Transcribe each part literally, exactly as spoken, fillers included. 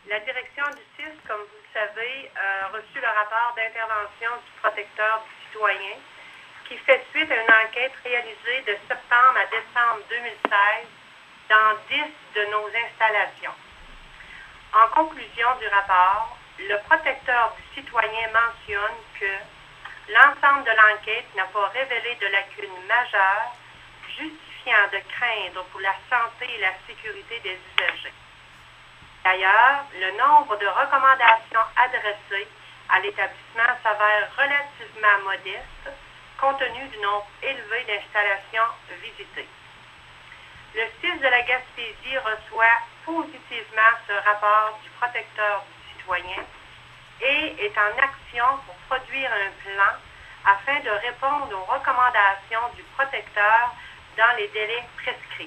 La direction du C I S, comme vous le savez, a reçu le rapport d'intervention du protecteur du citoyen qui fait suite à une enquête réalisée de septembre à décembre deux mille seize dans dix de nos installations. En conclusion du rapport, le protecteur du citoyen mentionne que l'ensemble de l'enquête n'a pas révélé de lacunes majeures justifiant de craindre pour la santé et la sécurité des usagers. D'ailleurs, le nombre de recommandations adressées à l'établissement s'avère relativement modeste compte tenu du nombre élevé d'installations visitées. Le C I S de la Gaspésie reçoit positivement ce rapport du protecteur du citoyen et est en action pour produire un plan afin de répondre aux recommandations du protecteur dans les délais prescrits.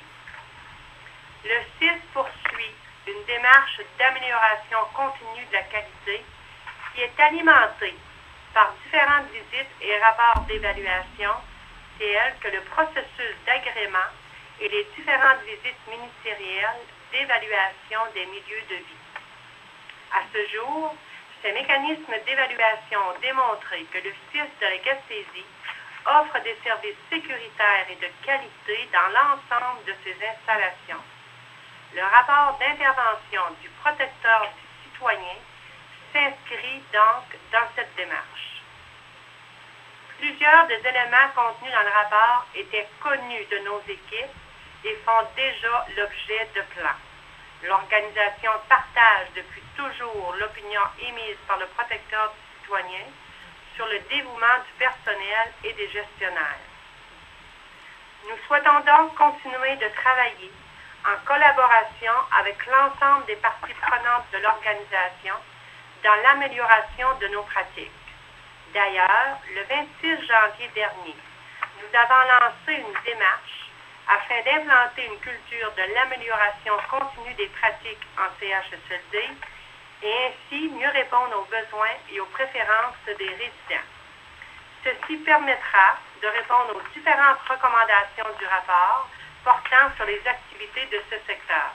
Le C I S poursuit une démarche d'amélioration continue de la qualité qui est alimentée par différentes visites et rapports d'évaluation, tels que le processus d'agrément et les différentes visites ministérielles d'évaluation des milieux de vie. À ce jour, ces mécanismes d'évaluation ont démontré que le C I S de la Gaspésie offre des services sécuritaires et de qualité dans l'ensemble de ses installations. Le rapport d'intervention du protecteur du citoyen s'inscrit donc dans cette démarche. Plusieurs des éléments contenus dans le rapport étaient connus de nos équipes et font déjà l'objet de plans. L'organisation partage depuis toujours l'opinion émise par le protecteur du citoyen sur le dévouement du personnel et des gestionnaires. Nous souhaitons donc continuer de travailler en collaboration avec l'ensemble des parties prenantes de l'organisation dans l'amélioration de nos pratiques. D'ailleurs, le vingt-six janvier dernier, nous avons lancé une démarche afin d'implanter une culture de l'amélioration continue des pratiques en C H S L D et ainsi mieux répondre aux besoins et aux préférences des résidents. Ceci permettra de répondre aux différentes recommandations du rapport portant sur les activités de ce secteur.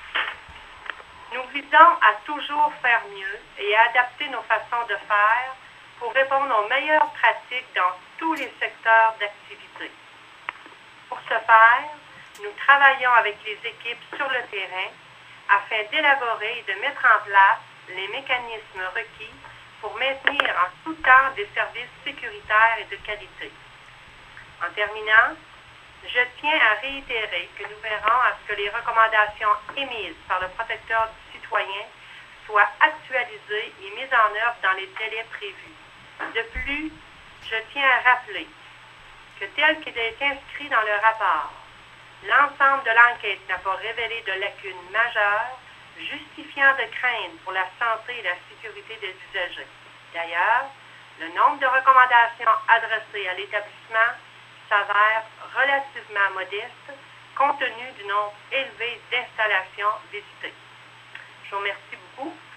Nous visons à toujours faire mieux et à adapter nos façons de faire pour répondre aux meilleures pratiques dans tous les secteurs d'activité. Pour ce faire, nous travaillons avec les équipes sur le terrain afin d'élaborer et de mettre en place les mécanismes requis pour maintenir en tout temps des services sécuritaires et de qualité. En terminant, je tiens à réitérer que nous verrons à ce que les recommandations émises par le protecteur du citoyen soient actualisées et mises en œuvre dans les délais prévus. De plus, je tiens à rappeler que tel qu'il est inscrit dans le rapport, l'ensemble de l'enquête n'a pas révélé de lacunes majeures justifiant de craindre pour la santé et la sécurité des usagers. D'ailleurs, le nombre de recommandations adressées à l'établissement s'avère relativement modeste compte tenu du nombre élevé d'installations visitées. Je vous remercie beaucoup.